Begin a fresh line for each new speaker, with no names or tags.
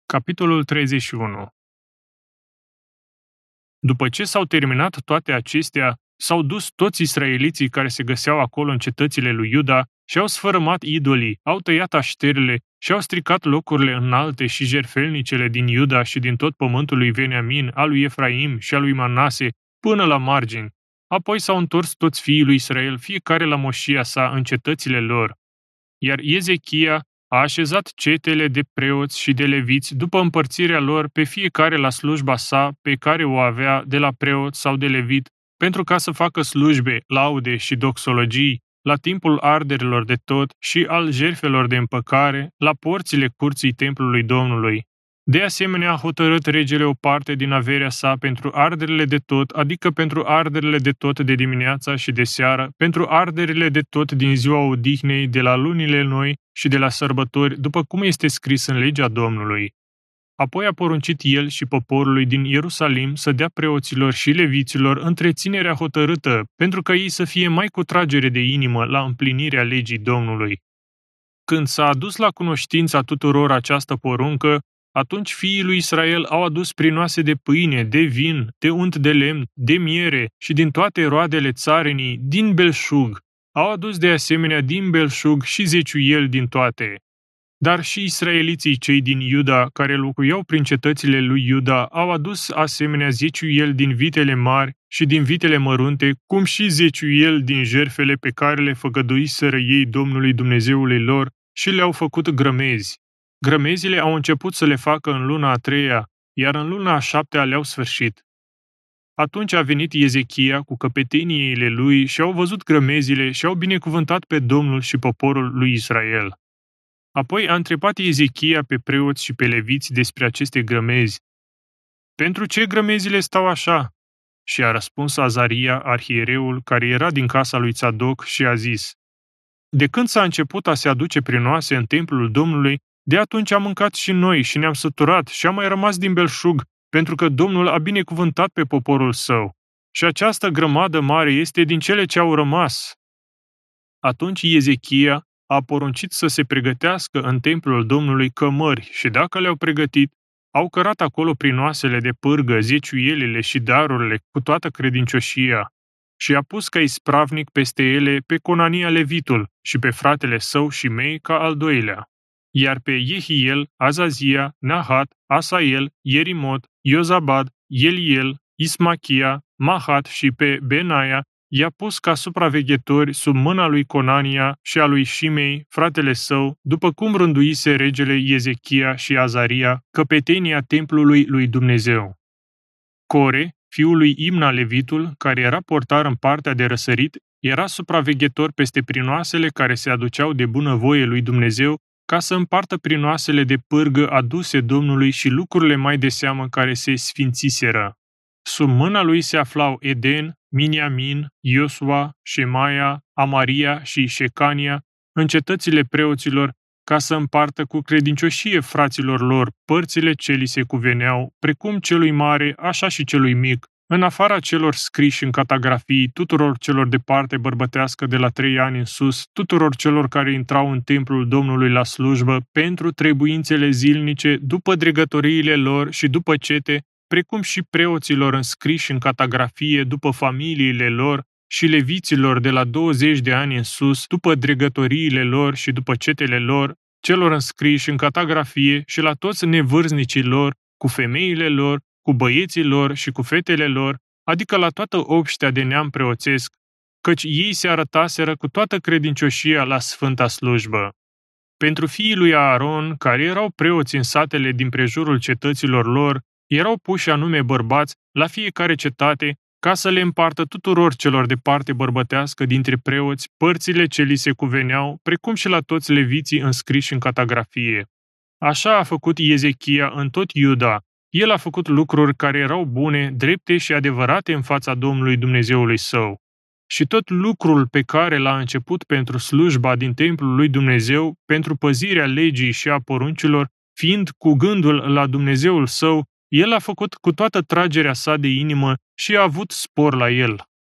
Capitolul 31. După ce s-au terminat toate acestea, s-au dus toți israeliții care se găseau acolo în cetățile lui Iuda și au sfărâmat idolii, au tăiat așterile și au stricat locurile înalte și jertfelnicele din Iuda și din tot pământul lui Veniamin, al lui Efraim și al lui Manase, până la margini. Apoi s-au întors toți fiii lui Israel, fiecare la moșia sa în cetățile lor. Iar Ezechia a așezat cetele de preoți și de leviți după împărțirea lor pe fiecare la slujba sa pe care o avea de la preot sau de levit, pentru ca să facă slujbe, laude și doxologii la timpul arderilor de tot și al jertfelor de împăcare la porțile curții templului Domnului. De asemenea a hotărât regele o parte din averea sa pentru arderile de tot, adică pentru arderile de tot de dimineața și de seară, pentru arderile de tot din ziua odihnei, de la lunile noi și de la sărbători, după cum este scris în legea Domnului. Apoi a poruncit el și poporului din Ierusalim să dea preoților și leviților întreținerea hotărâtă, pentru ca ei să fie mai cu tragere de inimă la împlinirea legii Domnului. Când s-a adus la cunoștința tuturor această poruncă, atunci fiii lui Israel au adus prinoase de pâine, de vin, de unt de lemn, de miere și din toate roadele țarinii, din belșug. Au adus de asemenea din belșug și zeciuieli din toate. Dar și israeliții cei din Iuda, care locuiau prin cetățile lui Iuda, au adus asemenea zeciuieli din vitele mari și din vitele mărunte, cum și zeciuieli din jertfele pe care le făgăduiseră ei Domnului Dumnezeului lor și le-au făcut grămezi. Grămezile au început să le facă în luna a treia, iar în luna a șaptea le-au sfârșit. Atunci a venit Ezechia cu căpeteniile lui și au văzut grămezile și au binecuvântat pe Domnul și poporul lui Israel. Apoi a întrebat Ezechia pe preoți și pe leviți despre aceste grămezi. Pentru ce grămezile stau așa? Și a răspuns Azaria, arhiereul, care era din casa lui Tzadok, și a zis: De când s-a început a se aduce prinoase în templul Domnului, de atunci am mâncat și noi și ne-am săturat și am mai rămas din belșug, pentru că Domnul a binecuvântat pe poporul său. Și această grămadă mare este din cele ce au rămas. Atunci Ezechia a poruncit să se pregătească în templul Domnului cămări și dacă le-au pregătit, au cărat acolo prinoasele de pârgă, zeciuielile și darurile cu toată credincioșia și a pus ca ispravnic peste ele pe Conania levitul și pe fratele său și mei ca al doilea. Iar pe Jehiel, Azazia, Nahat, Asael, Ierimot, Iozabad, Eliel, Ismachia, Mahat și pe Benaia i-a pus ca supraveghetori sub mâna lui Conania și a lui Shimei, fratele său, după cum rânduise regele Ezechia și Azaria, căpetenia templului lui Dumnezeu. Core, fiul lui Imna levitul, care era portar în partea de răsărit, era supraveghetor peste prinoasele care se aduceau de bunăvoie lui Dumnezeu, ca să împartă prinoasele de pârgă aduse Domnului și lucrurile mai de seamă care se sfințiseră. Sub mâna lui se aflau Eden, Miniamin, Iosua, Shemaia, Amaria și Shecania, în cetățile preoților, ca să împartă cu credincioșie fraților lor părțile ce li se cuveneau, precum celui mare, așa și celui mic, în afara celor scriși în catagrafii, tuturor celor de parte bărbătească de la 3 ani în sus, tuturor celor care intrau în templul Domnului la slujbă, pentru trebuințele zilnice, după dregătoriile lor și după cete, precum și preoților înscriși în catagrafie după familiile lor și leviților de la 20 de ani în sus, după dregătoriile lor și după cetele lor, celor înscriși în catagrafie și la toți nevârznicii lor, cu femeile lor, cu băieții lor și cu fetele lor, adică la toată obștea de neam preoțesc, căci ei se arătaseră cu toată credincioșia la sfânta slujbă. Pentru fiii lui Aaron, care erau preoți în satele din prejurul cetăților lor, erau puși anume bărbați la fiecare cetate ca să le împartă tuturor celor de parte bărbătească dintre preoți părțile ce li se cuveneau, precum și la toți leviții înscriși în catagrafie. Așa a făcut Ezechia în tot Iuda. El a făcut lucruri care erau bune, drepte și adevărate în fața Domnului Dumnezeului său. Și tot lucrul pe care l-a început pentru slujba din templul lui Dumnezeu, pentru păzirea legii și a poruncilor, fiind cu gândul la Dumnezeul său, el a făcut cu toată tragerea sa de inimă și a avut spor la el.